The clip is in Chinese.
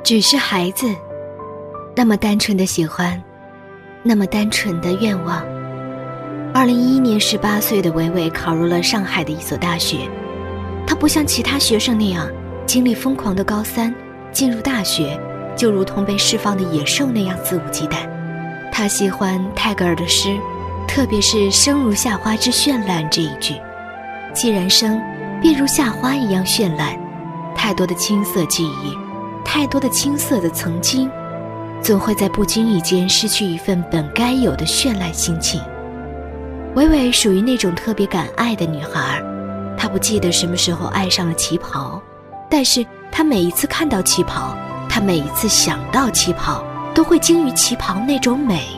只是孩子，那么单纯的喜欢，那么单纯的愿望。2011年18岁的维维考入了上海的一所大学，他不像其他学生那样经历疯狂的高三，进入大学就如同被释放的野兽那样肆无忌惮。他喜欢泰戈尔的诗，特别是生如夏花之绚烂这一句，既然生，便如夏花一样绚烂。太多的青涩记忆，太多的青涩的曾经，总会在不经意间失去一份本该有的绚烂心情。维维属于那种特别敢爱的女孩，她不记得什么时候爱上了旗袍，但是她每一次看到旗袍，她每一次想到旗袍，都会惊于旗袍那种美。